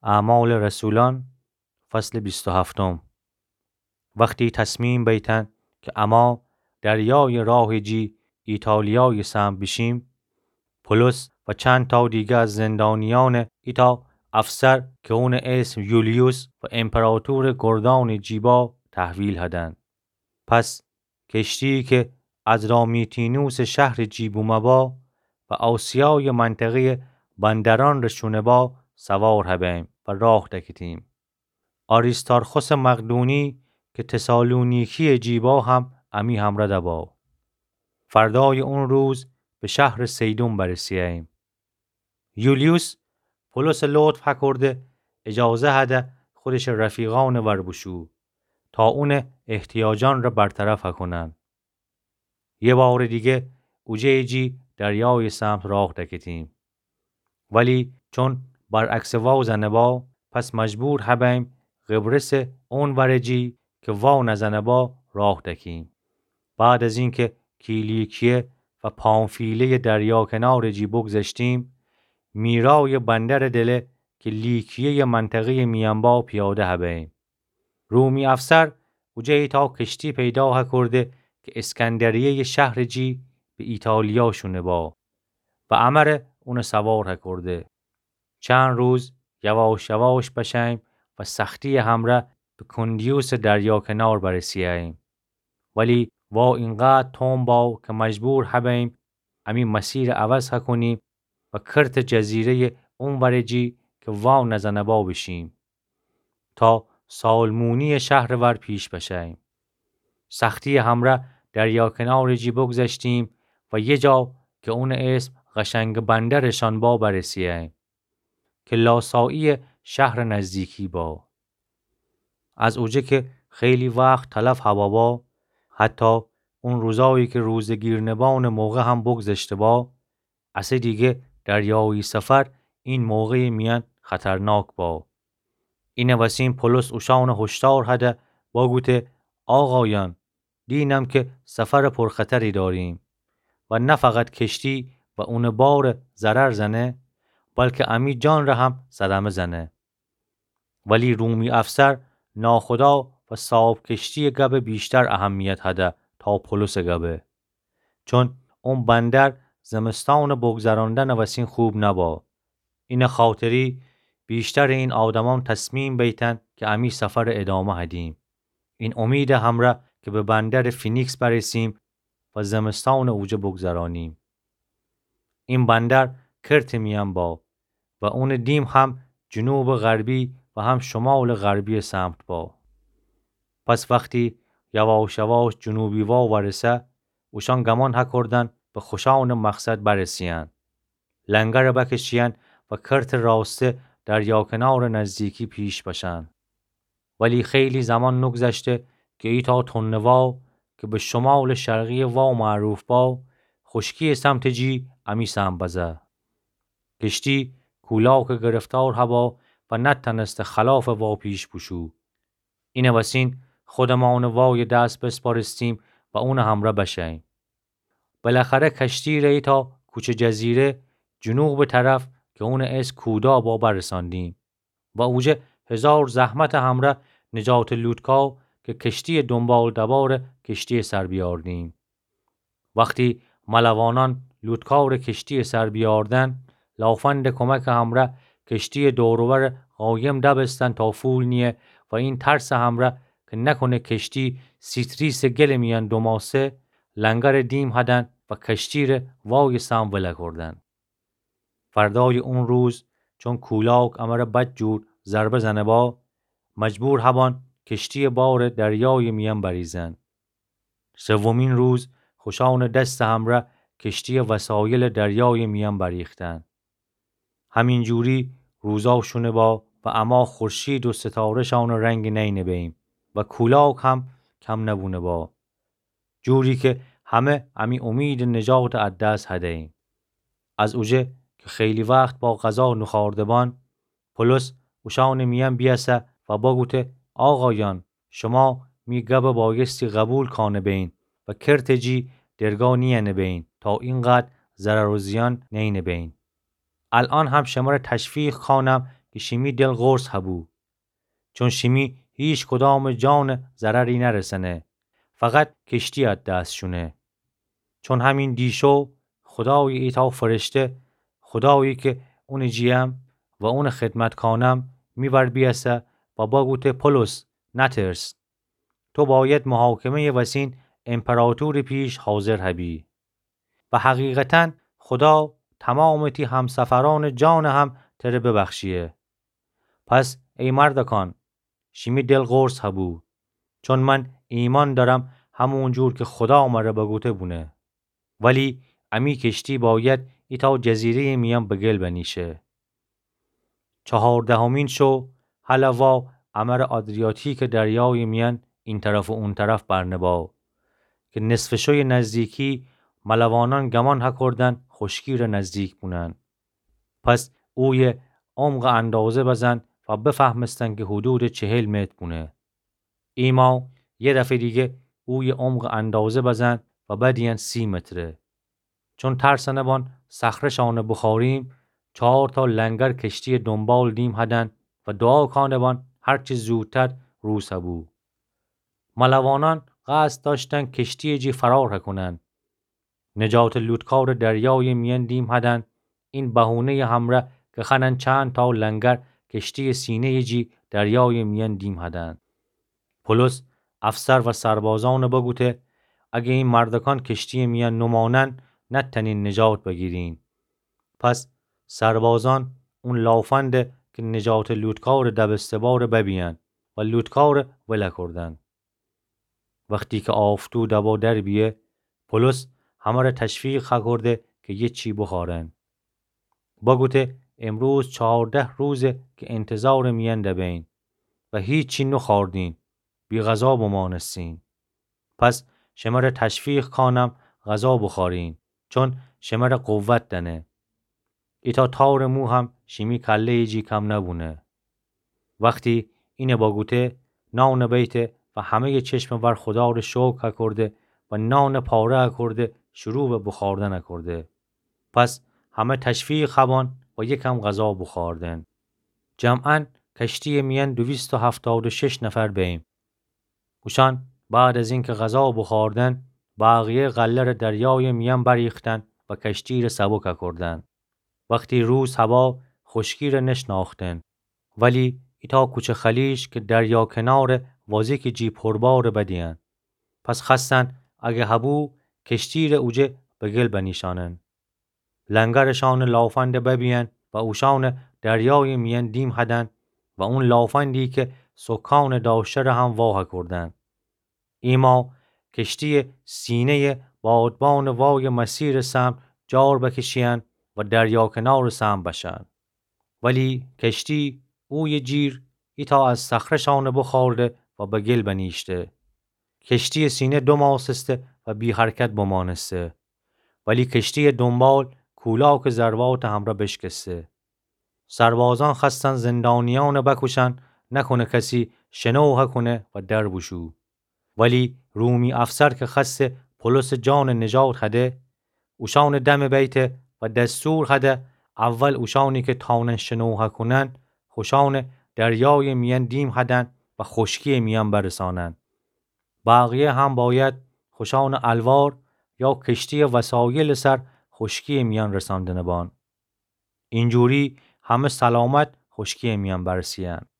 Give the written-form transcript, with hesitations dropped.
اعمال رسولان فصل 27. وقتی تصمیم بیتن که اما دریای راه جی ایتالیای سمت بشیم، پولس و چند تا دیگه از زندانیان ایتا افسر که اون اسم یولیوس و امپراتور گردان جیبا تحویل هدن. پس کشتی که از رامیتینوس شهر جیبومبا و آسیای منطقه بندران رشونه با سوار هبیم و راه دکتیم. آریستارخوس مقدونی که تسالونیکی جیبا هم امی همراه دبا. فردای اون روز به شهر سیدون برسییم. یولیوس پولس لطف کرده اجازه هده خودش رفیقان وربشو تا اون احتیاجان را برطرف کنن. یه بار دیگه اوجه جی دریای سمت راه دکتیم. ولی چون برعکس واو زنبا پس مجبور هبیم قبرس اون ورجی که واو نزنبا راه دکیم. بعد از اینکه کیلیکیه و پامفیله دریا کنار جی بگذشتیم، میرای بندر دله که لیکیه منطقه میانبا پیاده هبیم. رومی افسر اوجه تا کشتی پیدا کرده که اسکندریه شهر جی به ایتالیا شونه با و امر اون سوار کرده. چند روز یواش یواش بشیم و سختی همره به کندیوس دریا کنار برسییم. ولی وا اینقدر توم با که مجبور هبیم همین مسیر عوض کنیم و کرت جزیره اون ورجی که واو نزنبا بشیم تا سالمونی شهر ور پیش بشیم. سختی همره دریا کنار جی بگذشتیم و یه جا که اون اسم قشنگ بندرشان با برسییم که لاسایی شهر نزدیکی با. از اوجه که خیلی وقت تلف هوا با، حتی اون روزایی که روزگیرنبان موقع هم بگذشته با، اصلا دیگه دریایی سفر این موقع میان خطرناک با. اینه وسیم پولس اوشان هشدار هده با گوته آقایان دینم که سفر پرخطری داریم و نه فقط کشتی و اون بار ضرر زنه بلکه امی جان را هم صدمه زنه. ولی رومی افسر ناخدا و صاحب کشتی گبه بیشتر اهمیت هده تا پولس گبه، چون اون بندر زمستان بگذراندن وسین خوب نبا. این خاطری بیشتر این آدمان تصمیم بیتن که امی سفر ادامه هدیم. این امید همراه که به بندر فینیکس برسیم و زمستان اوجه بگذرانیم. این بندر کرت میان با و اون دیم هم جنوب غربی و هم شمال غربی سمت با. پس وقتی یواش یواش جنوبی وا ورسه اوشان گمان کردن به خوشان مقصد برسیان. لنگر بکشیان و کرت راسته دریا کنار نزدیکی پیش بشن. ولی خیلی زمان نگذشته که ایتا تنوا که به شمال شرقی وا معروف با خشکی سمت جی امی سم بزه. کشتی کولاک گرفتار هوا و نتنست خلاف وا پیش بشو. اینه وسین خودمان وای دست بسپارستیم و اون همراه بشیم. بالاخره کشتی ری تا کوچه جزیره جنوب طرف که اون اس کودا با برساندیم و اوجه 1000 زحمت همراه نجات لوتکا که کشتی دنبال دوار کشتی سر بیاردیم. وقتی ملوانان لوتکار کشتی سر بیاردن لافند کمک همراه کشتی دوروبر قایم دبستن تا فول نیه و این ترس همراه که نکنه کشتی سیتریس گل میان دوماسه لنگر دیم هدن و کشتی ره وای سم وله کردن. فردای اون روز چون کولاک امر بد جور ضربه زنه با مجبور هبان کشتی بار دریای میان بریزن. سومین روز خوشان دست همراه کشتی وسایل دریای میان بریختن. همین جوری روزا شونه با و اما خورشید و ستاره شان رنگ نینه بیم و کولاک هم کم نبونه با. جوری که همه امی امید نجات از دست هدهیم. از اوجه که خیلی وقت با غذا نخاردبان پولس اوشان میان بیاسه و با گوته آقایان شما میگه بایستی قبول کانه بین و کرتجی درگاه نیه بین تا اینقدر ضرر و زیان نینه بین. الان هم شما را تشویق خانم که شیمی دل غرص هبو. چون شیمی هیچ کدام جان ضرری نرسنه. فقط کشتی از دست شونه. چون همین دیشو خدای ایتا فرشته، خدایی که اون جیم و اون خدمت کانم میور بیسته و با گوته پولس نترس. تو باید محاکمه وسین امپراتور پیش حاضر هبی. و حقیقتاً خدا تمام تی همسفران جان هم تره ببخشیه. پس ای مردکان شیمی دل غرص هبو. چون من ایمان دارم همون جور که خدا مره بگوته بونه. ولی امی کشتی باید ایتا جزیره میان بگل بنیشه. 14 شو حلوا امر آدریاتیک دریای میان این طرف و اون طرف برنبا که نصف شوی نزدیکی ملوانان گمان ها کردن خشکیر نزدیک بونن. پس اوی عمق اندازه بزن و بفهمستن که حدود 40 متر بونه. ایما یه دفعه دیگه اوی عمق اندازه بزن و بعدین 30 متره. چون ترسنه بان صخره‌شان بخاریم 4 تا لنگر کشتی دنبال دیم هدن و دعا کانه بان هرچی زودتر روز هبو. ملوانان قصد داشتن کشتی جی فرار کنن. نجات لوتکار دریای میان دیم هدن. این بهونه همره که خنن چند تا لنگر کشتی سینه جی دریای میان دیم هدن. پولس افسر و سربازان بگوته اگه این مردکان کشتی میان نمانن نتنین نجات بگیرین. پس سربازان اون لافنده که نجات لوتکار دبستبار ببین و لوتکار وله کردن. وقتی که آفتو دبا در بیه پولس همه را تشویق کرده که یه چی بخورن. بگوته امروز 14 روزه که انتظار میان دبین و هیچ چی نخوردین، بی غذا بمانستین. پس شما را تشویق کانم غذا بخورین چون شما را قوت دنه. ایتا تار مو هم شیمی کله جی کم نبونه. وقتی اینه باگوته نان بیته و همه چشم ور خدا رو شکر کرده و نان پاره کرده شروع به بخوردن کرده. پس همه تشویق خبان و یکم غذا بخوردن. جمعاً کشتی میان 276 نفر بیم. اوشان بعد از اینکه غذا بخوردن بقیه غله دریای میان بریختن و کشتی را سبک کردن. وقتی روز هوا خشکی را نشناختن ولی ایتا کوچه خلیج که دریا کنار وازی که جی پربار بدین. پس خستن اگه هبو کشتی را اوجه بگل بنیشانن. لنگرشان لافند ببین و اوشان دریای میان دیم هدن و اون لافندی که سکان داشته را هم واه کردن. ایما کشتی سینه بادبان وای مسیر سم جار بکشین و دریا کنار سم بشن. ولی کشتی اوی جیر ایتا از صخره‌شان بخورده و به گل بنیشته. کشتی سینه 2 ماسسته و بی حرکت بمانسته. ولی کشتی دنبال کولاک ضربات همراه بشکسته. سربازان خستن زندانیان بکشن نکنه کسی شنوه کنه و در بشو. ولی رومی افسر که خسته پولس جان نجات هده اوشان دم بیت و دستور هده اول اوشانی که تانن شنوه کنن خوشان دریای میان دیم هدن و خشکی میان برسانن. بقیه هم باید خوشان الوار یا کشتی وسایل سر خشکی میان رساندن بان. اینجوری همه سلامت خشکی میان برسیان.